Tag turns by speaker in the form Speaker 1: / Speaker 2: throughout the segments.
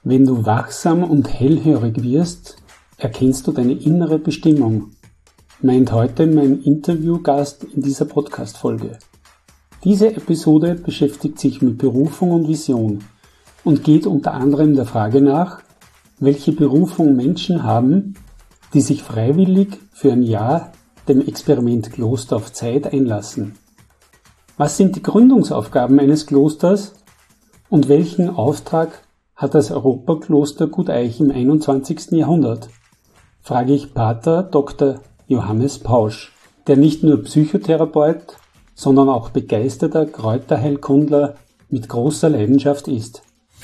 Speaker 1: Wenn du wachsam und hellhörig wirst, erkennst du deine innere Bestimmung, meint heute mein Interviewgast in dieser Podcast-Folge. Diese Episode beschäftigt sich mit Berufung und Vision und geht unter anderem der Frage nach, welche Berufung Menschen haben, die sich freiwillig für ein Jahr dem Experiment Kloster auf Zeit einlassen. Was sind die Gründungsaufgaben eines Klosters und welchen Auftrag hat das Europakloster Guteich im 21. Jahrhundert? Frage ich Pater Dr. Johannes Pausch, der nicht nur Psychotherapeut, sondern auch begeisterter Kräuterheilkundler mit großer Leidenschaft ist.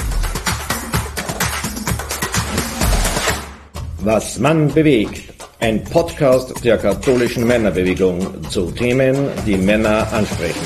Speaker 2: Was Mann bewegt. Ein Podcast der katholischen Männerbewegung zu Themen, die Männer ansprechen.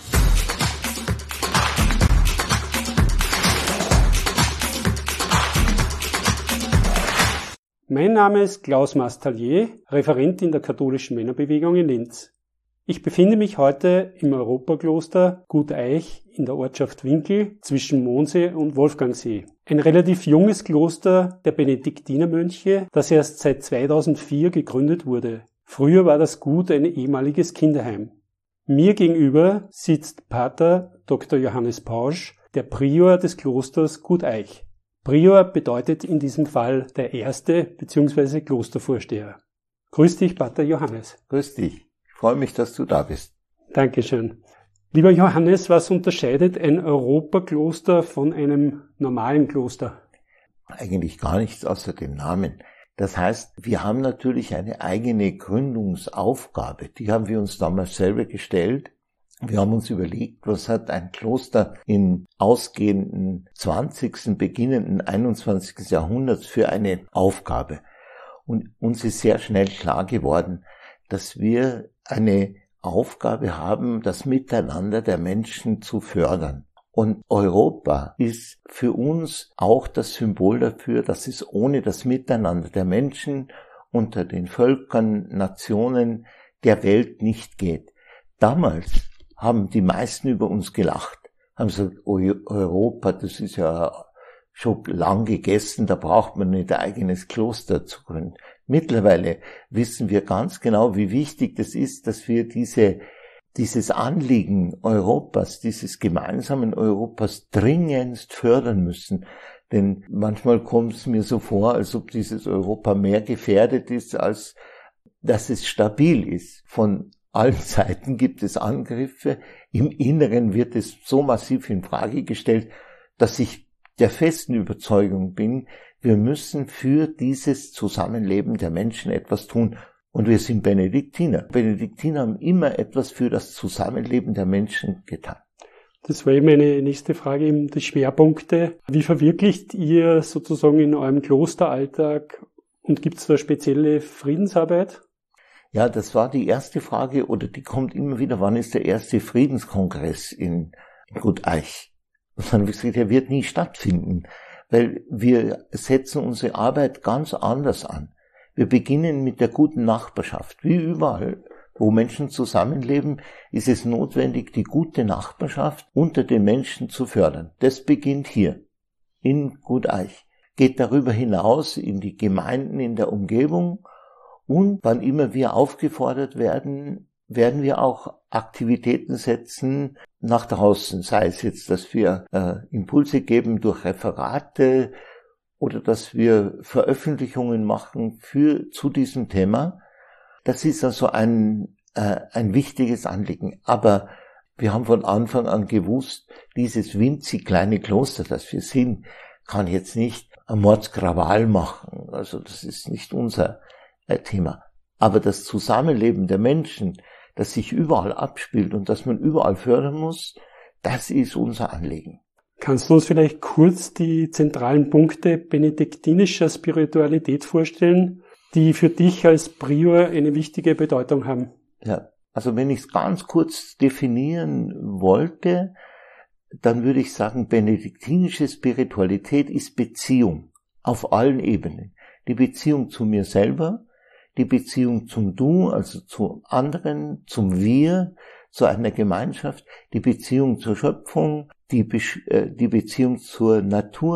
Speaker 1: Mein Name ist Klaus Mastallier, Referent in der katholischen Männerbewegung in Linz. Ich befinde mich heute im Europakloster Guteich in der Ortschaft Winkel zwischen Mondsee und Wolfgangsee. Ein relativ junges Kloster der Benediktinermönche, das erst seit 2004 gegründet wurde. Früher war das Gut ein ehemaliges Kinderheim. Mir gegenüber sitzt Pater Dr. Johannes Pausch, der Prior des Klosters Guteich. Prior bedeutet in diesem Fall der Erste bzw. Klostervorsteher. Grüß dich, Pater Johannes.
Speaker 3: Grüß dich. Ich freue mich, dass du da bist.
Speaker 1: Dankeschön. Lieber Johannes, was unterscheidet ein Europakloster von einem normalen Kloster?
Speaker 3: Eigentlich gar nichts außer dem Namen. Das heißt, wir haben natürlich eine eigene Gründungsaufgabe. Die haben wir uns damals selber gestellt. Wir haben uns überlegt, was hat ein Kloster im ausgehenden 20., beginnenden 21. Jahrhunderts für eine Aufgabe. Und uns ist sehr schnell klar geworden, dass wir eine Aufgabe haben, das Miteinander der Menschen zu fördern. Und Europa ist für uns auch das Symbol dafür, dass es ohne das Miteinander der Menschen unter den Völkern, Nationen der Welt nicht geht. Damals haben die meisten über uns gelacht, haben gesagt, Europa, das ist ja schon lang gegessen, da braucht man nicht ein eigenes Kloster zu gründen. Mittlerweile wissen wir ganz genau, wie wichtig das ist, dass wir dieses Anliegen Europas, dieses gemeinsamen Europas dringendst fördern müssen. Denn manchmal kommt es mir so vor, als ob dieses Europa mehr gefährdet ist, als dass es stabil ist. Von allen Seiten gibt es Angriffe. Im Inneren wird es so massiv in Frage gestellt, dass ich der festen Überzeugung bin, wir müssen für dieses Zusammenleben der Menschen etwas tun. Und wir sind Benediktiner. Benediktiner haben immer etwas für das Zusammenleben der Menschen getan.
Speaker 1: Das war meine nächste Frage, die Schwerpunkte. Wie verwirklicht ihr sozusagen in eurem Klosteralltag und gibt es da spezielle Friedensarbeit?
Speaker 3: Ja, das war die erste Frage, oder die kommt immer wieder, wann ist der erste Friedenskongress in Guteich? Und dann habe ich gesagt, der wird nie stattfinden, weil wir setzen unsere Arbeit ganz anders an. Wir beginnen mit der guten Nachbarschaft. Wie überall, wo Menschen zusammenleben, ist es notwendig, die gute Nachbarschaft unter den Menschen zu fördern. Das beginnt hier, in Guteich. Geht darüber hinaus in die Gemeinden in der Umgebung und wann immer wir aufgefordert werden, werden wir auch Aktivitäten setzen nach draußen, sei es jetzt, dass wir Impulse geben durch Referate oder dass wir Veröffentlichungen machen zu diesem Thema. Das ist also ein wichtiges Anliegen. Aber wir haben von Anfang an gewusst, dieses winzig kleine Kloster, das wir sind, kann jetzt nicht ein Mordskrawall machen. Also das ist nicht unser Thema. Aber das Zusammenleben der Menschen, das sich überall abspielt und das man überall fördern muss, das ist unser Anliegen.
Speaker 1: Kannst du uns vielleicht kurz die zentralen Punkte benediktinischer Spiritualität vorstellen, die für dich als Prior eine wichtige Bedeutung haben?
Speaker 3: Ja, also wenn ich es ganz kurz definieren wollte, dann würde ich sagen, benediktinische Spiritualität ist Beziehung auf allen Ebenen. Die Beziehung zu mir selber, die Beziehung zum Du, also zu anderen, zum Wir, zu einer Gemeinschaft, die Beziehung zur Schöpfung, die Beziehung zur Natur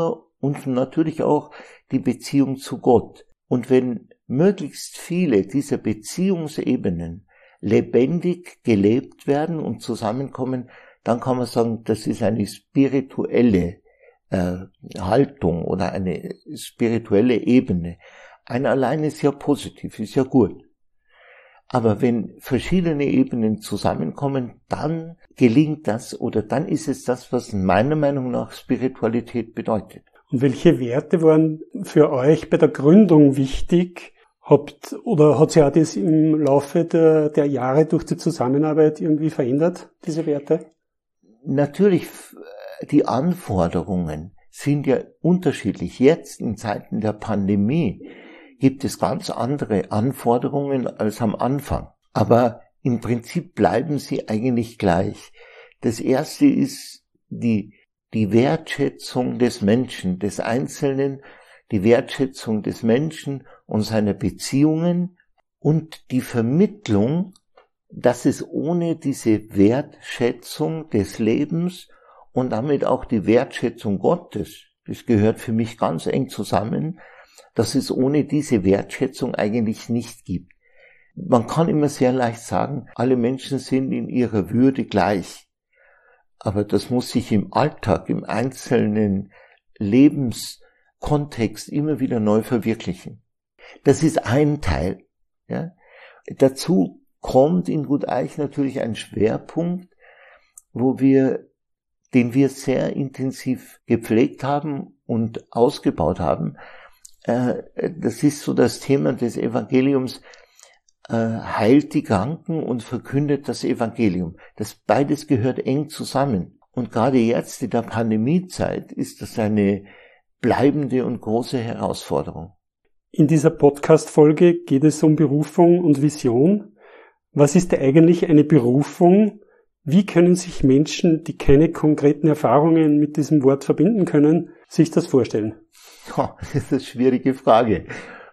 Speaker 3: und natürlich auch die Beziehung zu Gott. Und wenn möglichst viele dieser Beziehungsebenen lebendig gelebt werden und zusammenkommen, dann kann man sagen, das ist eine spirituelle Haltung oder eine spirituelle Ebene. Eine allein ist ja positiv, ist ja gut. Aber wenn verschiedene Ebenen zusammenkommen, dann gelingt das oder dann ist es das, was meiner Meinung nach Spiritualität bedeutet.
Speaker 1: Und welche Werte waren für euch bei der Gründung wichtig? Hat sich auch das im Laufe der Jahre durch die Zusammenarbeit irgendwie verändert, diese Werte?
Speaker 3: Natürlich, die Anforderungen sind ja unterschiedlich. Jetzt in Zeiten der Pandemie gibt es ganz andere Anforderungen als am Anfang. Aber im Prinzip bleiben sie eigentlich gleich. Das erste ist die Wertschätzung des Menschen, des Einzelnen, die Wertschätzung des Menschen und seiner Beziehungen und die Vermittlung, dass es ohne diese Wertschätzung des Lebens und damit auch die Wertschätzung Gottes, das gehört für mich ganz eng zusammen, dass es ohne diese Wertschätzung eigentlich nicht gibt. Man kann immer sehr leicht sagen, alle Menschen sind in ihrer Würde gleich. Aber das muss sich im Alltag, im einzelnen Lebenskontext immer wieder neu verwirklichen. Das ist ein Teil. Ja. Dazu kommt in Guteich natürlich ein Schwerpunkt, den wir sehr intensiv gepflegt haben und ausgebaut haben. Das ist so das Thema des Evangeliums, heilt die Kranken und verkündet das Evangelium. Das beides gehört eng zusammen. Und gerade jetzt in der Pandemiezeit ist das eine bleibende und große Herausforderung.
Speaker 1: In dieser Podcast-Folge geht es um Berufung und Vision. Was ist eigentlich eine Berufung? Wie können sich Menschen, die keine konkreten Erfahrungen mit diesem Wort verbinden können, sich das vorstellen?
Speaker 3: Ja, das ist eine schwierige Frage.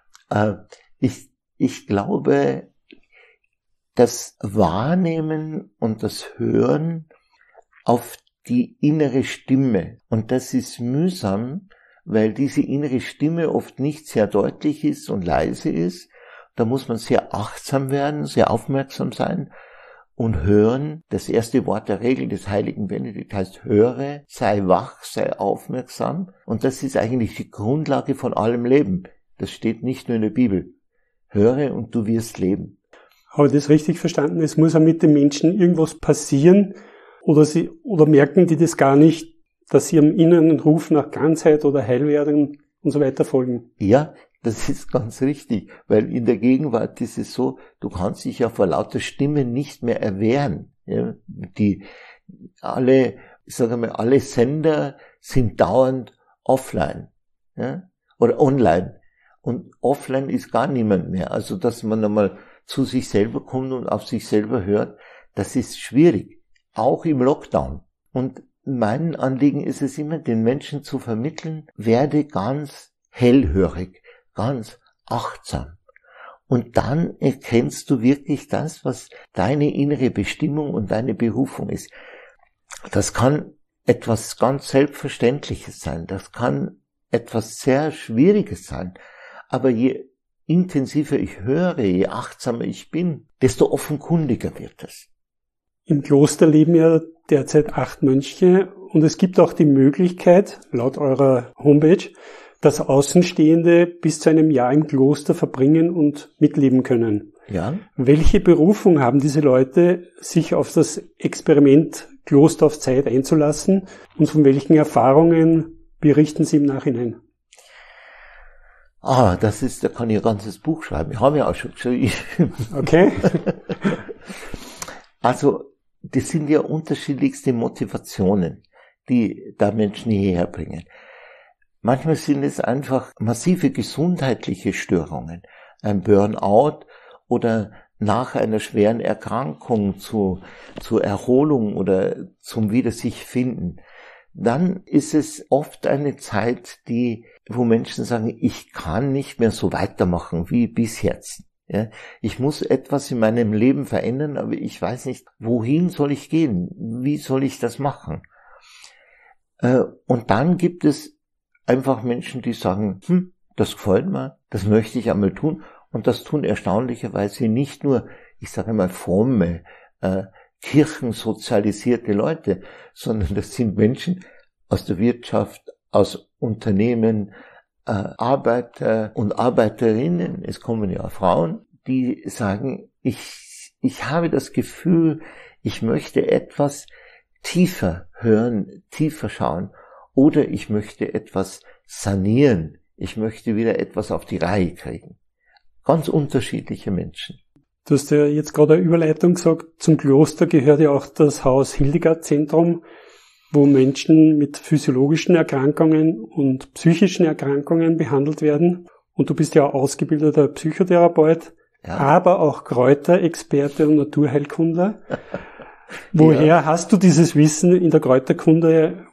Speaker 3: Ich glaube, das Wahrnehmen und das Hören auf die innere Stimme. Und das ist mühsam, weil diese innere Stimme oft nicht sehr deutlich ist und leise ist. Da muss man sehr achtsam werden, sehr aufmerksam sein und hören. Das erste Wort der Regel des heiligen Benedikt heißt, höre, sei wach, sei aufmerksam. Und das ist eigentlich die Grundlage von allem Leben. Das steht nicht nur in der Bibel. Höre und du wirst leben.
Speaker 1: Habe ich das richtig verstanden? Es muss auch mit den Menschen irgendwas passieren oder merken die das gar nicht, dass sie ihrem inneren Ruf nach Ganzheit oder Heilwerden und so weiter folgen?
Speaker 3: Ja, das ist ganz richtig, weil in der Gegenwart ist es so, du kannst dich ja vor lauter Stimme nicht mehr erwehren. Ja, alle Sender sind dauernd offline, ja, oder online. Und offline ist gar niemand mehr. Also, dass man einmal zu sich selber kommt und auf sich selber hört, das ist schwierig. Auch im Lockdown. Und mein Anliegen ist es immer, den Menschen zu vermitteln, werde ganz hellhörig, ganz achtsam. Und dann erkennst du wirklich das, was deine innere Bestimmung und deine Berufung ist. Das kann etwas ganz Selbstverständliches sein. Das kann etwas sehr Schwieriges sein. Aber je intensiver ich höre, je achtsamer ich bin, desto offenkundiger wird es.
Speaker 1: Im Kloster leben ja derzeit 8 Mönche und es gibt auch die Möglichkeit, laut eurer Homepage, dass Außenstehende bis zu einem Jahr im Kloster verbringen und mitleben können.
Speaker 3: Ja.
Speaker 1: Welche Berufung haben diese Leute, sich auf das Experiment Kloster auf Zeit einzulassen und von welchen Erfahrungen berichten sie im Nachhinein?
Speaker 3: Da kann ich ein ganzes Buch schreiben. Ich habe ja auch schon geschrieben.
Speaker 1: Okay.
Speaker 3: Also, das sind ja unterschiedlichste Motivationen, die da Menschen hierher bringen. Manchmal sind es einfach massive gesundheitliche Störungen, ein Burnout oder nach einer schweren Erkrankung zur Erholung oder zum Wieder sich finden. Dann ist es oft eine Zeit, wo Menschen sagen, ich kann nicht mehr so weitermachen wie bis jetzt. Ja, ich muss etwas in meinem Leben verändern, aber ich weiß nicht, wohin soll ich gehen? Wie soll ich das machen? Und dann gibt es einfach Menschen, die sagen, das gefällt mir, das möchte ich einmal tun. Und das tun erstaunlicherweise nicht nur, ich sage mal, fromme, kirchensozialisierte Leute, sondern das sind Menschen aus der Wirtschaft, aus Unternehmen, Arbeiter und Arbeiterinnen, es kommen ja Frauen, die sagen, ich habe das Gefühl, ich möchte etwas tiefer hören, tiefer schauen, oder ich möchte etwas sanieren, ich möchte wieder etwas auf die Reihe kriegen. Ganz unterschiedliche Menschen.
Speaker 1: Du hast ja jetzt gerade eine Überleitung gesagt, zum Kloster gehört ja auch das Haus Hildegard-Zentrum, wo Menschen mit physiologischen Erkrankungen und psychischen Erkrankungen behandelt werden. Und du bist ja ausgebildeter Psychotherapeut, aber auch Kräuterexperte und Naturheilkundler. Woher hast du dieses Wissen in der Kräuterkunde,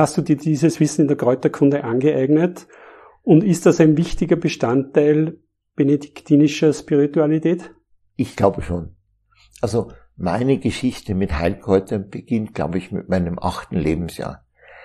Speaker 1: angeeignet? Und ist das ein wichtiger Bestandteil benediktinischer Spiritualität?
Speaker 3: Ich glaube schon. Also meine Geschichte mit Heilkräutern beginnt, glaube ich, mit meinem 8. Lebensjahr.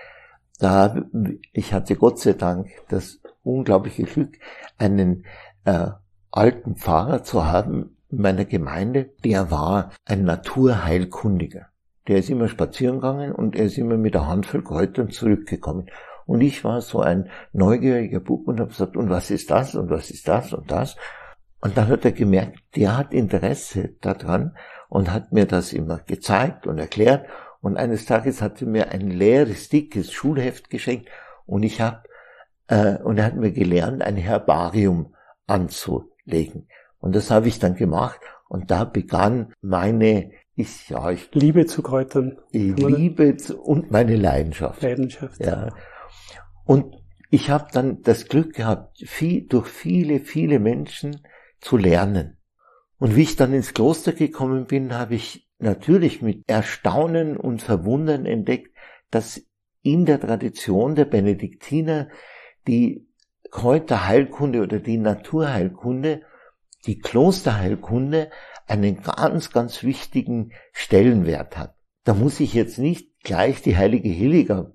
Speaker 3: Ich hatte Gott sei Dank das unglaubliche Glück, einen alten Pfarrer zu haben in meiner Gemeinde. Der war ein Naturheilkundiger. Der ist immer spazieren gegangen und er ist immer mit einer Handvoll Kräutern zurückgekommen. Und ich war so ein neugieriger Bub und habe gesagt, und was ist das und was ist das und das? Und dann hat er gemerkt, der hat Interesse daran und hat mir das immer gezeigt und erklärt. Und eines Tages hat er mir ein leeres, dickes Schulheft geschenkt und er hat mir gelernt, ein Herbarium anzulegen. Und das habe ich dann gemacht und da begann meine
Speaker 1: Liebe zu Kräutern.
Speaker 3: Und meine Leidenschaft. Ja. Und ich habe dann das Glück gehabt, durch viele, viele Menschen zu lernen. Und wie ich dann ins Kloster gekommen bin, habe ich natürlich mit Erstaunen und Verwundern entdeckt, dass in der Tradition der Benediktiner die Kräuterheilkunde oder die Naturheilkunde, die Klosterheilkunde einen ganz, ganz wichtigen Stellenwert hat. Da muss ich jetzt nicht gleich die heilige Hildegard,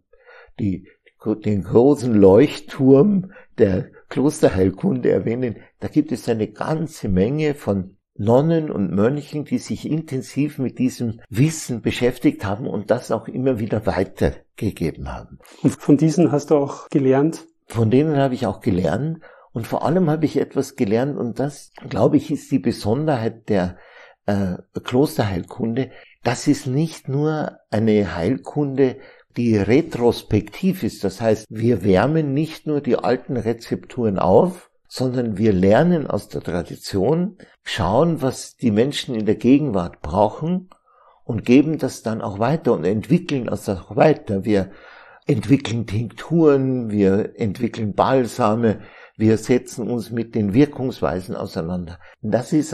Speaker 3: den großen Leuchtturm der Klosterheilkunde erwähnen. Da gibt es eine ganze Menge von Nonnen und Mönchen, die sich intensiv mit diesem Wissen beschäftigt haben und das auch immer wieder weitergegeben haben.
Speaker 1: Und von diesen hast du auch gelernt?
Speaker 3: Von denen habe ich auch gelernt und vor allem habe ich etwas gelernt und das, glaube ich, ist die Besonderheit der Klosterheilkunde. Das ist nicht nur eine Heilkunde, die retrospektiv ist. Das heißt, wir wärmen nicht nur die alten Rezepturen auf, sondern wir lernen aus der Tradition, schauen, was die Menschen in der Gegenwart brauchen und geben das dann auch weiter und entwickeln das auch weiter. Wir entwickeln Tinkturen, wir entwickeln Balsame, wir setzen uns mit den Wirkungsweisen auseinander. Das ist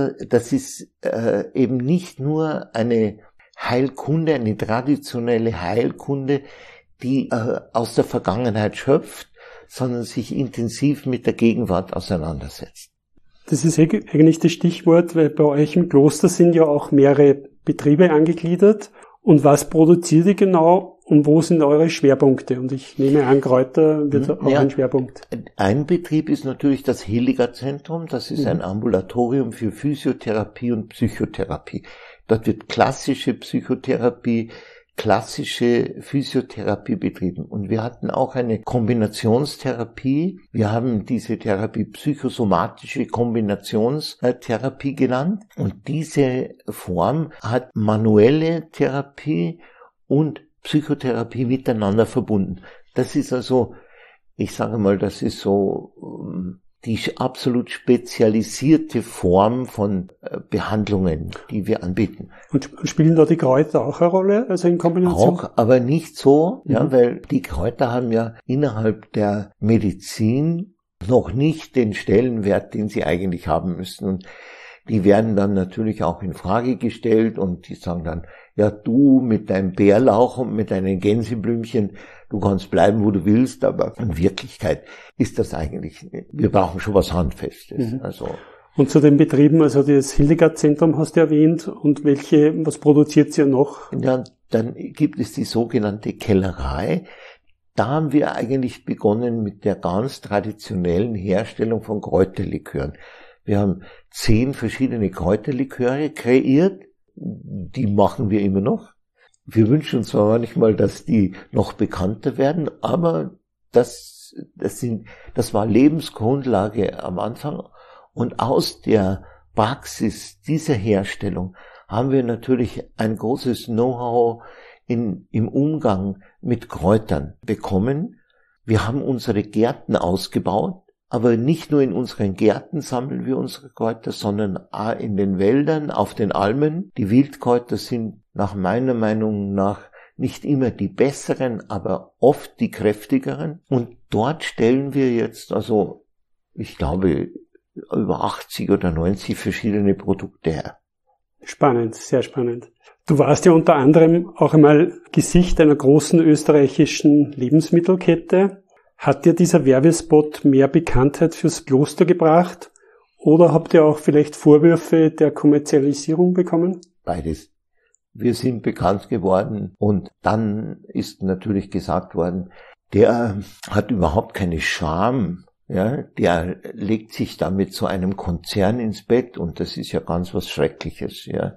Speaker 3: eben nicht nur eine Heilkunde, eine traditionelle Heilkunde, die aus der Vergangenheit schöpft, sondern sich intensiv mit der Gegenwart auseinandersetzt.
Speaker 1: Das ist eigentlich das Stichwort, weil bei euch im Kloster sind ja auch mehrere Betriebe angegliedert. Und was produziert ihr genau und wo sind eure Schwerpunkte? Und ich nehme an, Kräuter wird auch ein Schwerpunkt.
Speaker 3: Ein Betrieb ist natürlich das Hildegard-Zentrum. Das ist ein Ambulatorium für Physiotherapie und Psychotherapie. Dort wird klassische Psychotherapie, klassische Physiotherapie betrieben. Und wir hatten auch eine Kombinationstherapie. Wir haben diese Therapie psychosomatische Kombinationstherapie genannt. Und diese Form hat manuelle Therapie und Psychotherapie miteinander verbunden. Das ist also, ich sage mal, das ist so die absolut spezialisierte Form von Behandlungen, die wir anbieten.
Speaker 1: Und spielen da die Kräuter auch eine Rolle, also in Kombination?
Speaker 3: Auch, aber nicht so, ja, weil die Kräuter haben ja innerhalb der Medizin noch nicht den Stellenwert, den sie eigentlich haben müssen. Und die werden dann natürlich auch in Frage gestellt und die sagen dann, ja, du mit deinem Bärlauch und mit deinen Gänseblümchen, du kannst bleiben, wo du willst, aber in Wirklichkeit ist das eigentlich, wir brauchen schon was Handfestes. Also.
Speaker 1: Und zu den Betrieben, also das Hildegard-Zentrum hast du erwähnt, und was produziert ihr noch?
Speaker 3: Ja, dann gibt es die sogenannte Kellerei. da haben wir eigentlich begonnen mit der ganz traditionellen Herstellung von Kräuterlikören. Wir haben 10 verschiedene Kräuterliköre kreiert, die machen wir immer noch. Wir wünschen uns zwar manchmal, dass die noch bekannter werden, aber das war Lebensgrundlage am Anfang. Und aus der Praxis dieser Herstellung haben wir natürlich ein großes Know-how im Umgang mit Kräutern bekommen. Wir haben unsere Gärten ausgebaut, aber nicht nur in unseren Gärten sammeln wir unsere Kräuter, sondern auch in den Wäldern, auf den Almen. Die Wildkräuter sind nach meiner Meinung nach nicht immer die besseren, aber oft die kräftigeren. Und dort stellen wir jetzt also, ich glaube, über 80 oder 90 verschiedene Produkte her.
Speaker 1: Spannend, sehr spannend. Du warst ja unter anderem auch einmal Gesicht einer großen österreichischen Lebensmittelkette. Hat dir dieser Werbespot mehr Bekanntheit fürs Kloster gebracht? Oder habt ihr auch vielleicht Vorwürfe der Kommerzialisierung bekommen?
Speaker 3: Beides. Wir sind bekannt geworden und dann ist natürlich gesagt worden, der hat überhaupt keine Scham. Ja, der legt sich da mit so einem Konzern ins Bett und das ist ja ganz was Schreckliches. Ja.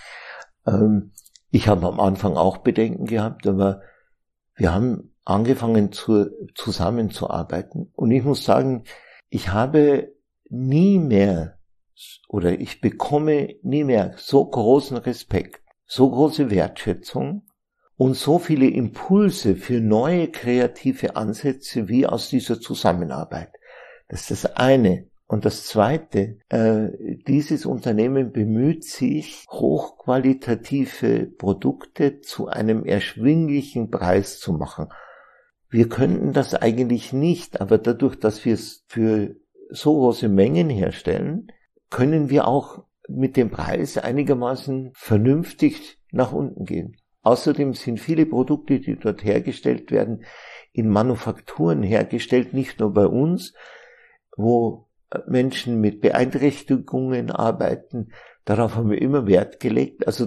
Speaker 3: Ich habe am Anfang auch Bedenken gehabt, aber wir haben angefangen zusammenzuarbeiten und ich muss sagen, ich bekomme nie mehr so großen Respekt, so große Wertschätzung und so viele Impulse für neue kreative Ansätze wie aus dieser Zusammenarbeit. Das ist das eine. Und das zweite, dieses Unternehmen bemüht sich, hochqualitative Produkte zu einem erschwinglichen Preis zu machen. Wir könnten das eigentlich nicht, aber dadurch, dass wir es für so große Mengen herstellen, können wir auch mit dem Preis einigermaßen vernünftig nach unten gehen. Außerdem sind viele Produkte, die dort hergestellt werden, in Manufakturen hergestellt, nicht nur bei uns, wo Menschen mit Beeinträchtigungen arbeiten. Darauf haben wir immer Wert gelegt. Also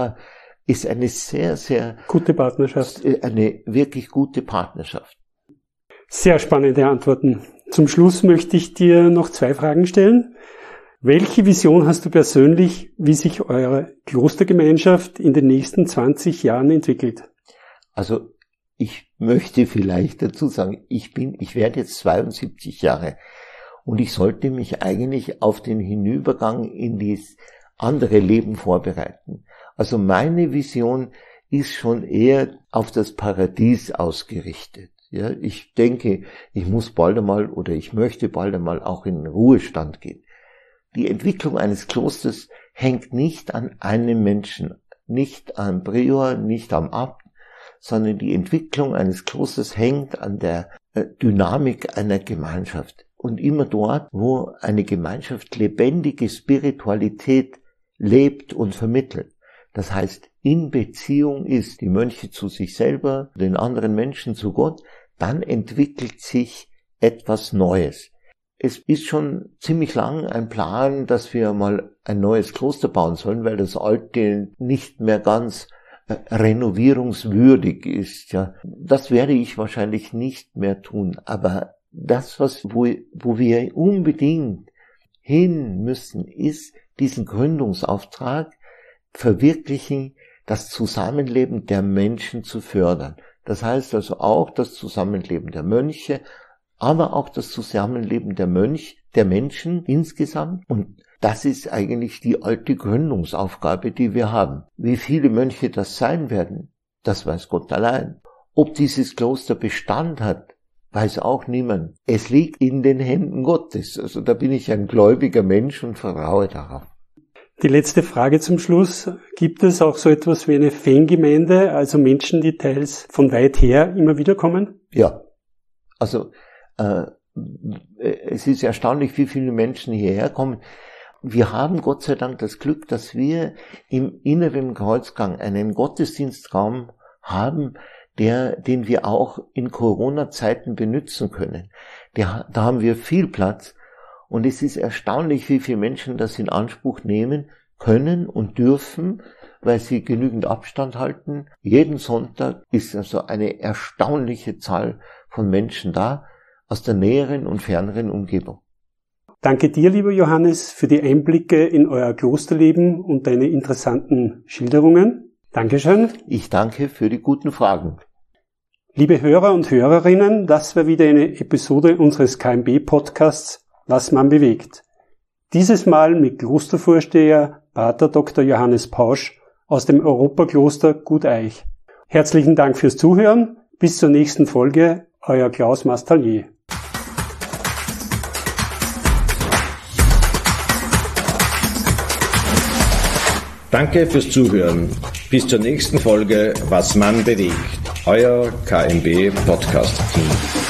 Speaker 3: ist eine sehr, sehr
Speaker 1: gute Partnerschaft.
Speaker 3: Eine wirklich gute Partnerschaft.
Speaker 1: Sehr spannende Antworten. Zum Schluss möchte ich dir noch 2 Fragen stellen. Welche Vision hast du persönlich, wie sich eure Klostergemeinschaft in den nächsten 20 Jahren entwickelt?
Speaker 3: Also ich möchte vielleicht dazu sagen, ich werde jetzt 72 Jahre und ich sollte mich eigentlich auf den Hinübergang in das andere Leben vorbereiten. Also meine Vision ist schon eher auf das Paradies ausgerichtet. Ja, ich denke, ich möchte bald einmal auch in den Ruhestand gehen. Die Entwicklung eines Klosters hängt nicht an einem Menschen, nicht am Prior, nicht am Abt, sondern die Entwicklung eines Klosters hängt an der Dynamik einer Gemeinschaft. Und immer dort, wo eine Gemeinschaft lebendige Spiritualität lebt und vermittelt. Das heißt, in Beziehung ist die Mönche zu sich selber, den anderen Menschen zu Gott, dann entwickelt sich etwas Neues. Es ist schon ziemlich lang ein Plan, dass wir mal ein neues Kloster bauen sollen, weil das alte nicht mehr ganz renovierungswürdig ist. Ja, das werde ich wahrscheinlich nicht mehr tun. Aber das, wo wir unbedingt hin müssen, ist diesen Gründungsauftrag verwirklichen, das Zusammenleben der Menschen zu fördern. Das heißt also auch das Zusammenleben der Mönche, aber auch das Zusammenleben der Menschen insgesamt. Und das ist eigentlich die alte Gründungsaufgabe, die wir haben. Wie viele Mönche das sein werden, das weiß Gott allein. Ob dieses Kloster Bestand hat, weiß auch niemand. Es liegt in den Händen Gottes. Also da bin ich ein gläubiger Mensch und vertraue darauf.
Speaker 1: Die letzte Frage zum Schluss. Gibt es auch so etwas wie eine Fangemeinde, also Menschen, die teils von weit her immer wieder kommen?
Speaker 3: Ja, also es ist erstaunlich, wie viele Menschen hierher kommen. Wir haben Gott sei Dank das Glück, dass wir im inneren Kreuzgang einen Gottesdienstraum haben, den wir auch in Corona-Zeiten benutzen können. Da haben wir viel Platz und es ist erstaunlich, wie viele Menschen das in Anspruch nehmen können und dürfen, weil sie genügend Abstand halten. Jeden Sonntag ist also eine erstaunliche Zahl von Menschen da aus der näheren und ferneren Umgebung.
Speaker 1: Danke dir, lieber Johannes, für die Einblicke in euer Klosterleben und deine interessanten Schilderungen. Dankeschön.
Speaker 3: Ich danke für die guten Fragen.
Speaker 1: Liebe Hörer und Hörerinnen, das war wieder eine Episode unseres KMB-Podcasts Was man bewegt. Dieses Mal mit Klostervorsteher Pater Dr. Johannes Pausch aus dem Europakloster Guteich. Herzlichen Dank fürs Zuhören. Bis zur nächsten Folge. Euer Klaus Mastallier.
Speaker 2: Danke fürs Zuhören. Bis zur nächsten Folge Was man bewegt. Euer KMB Podcast Team.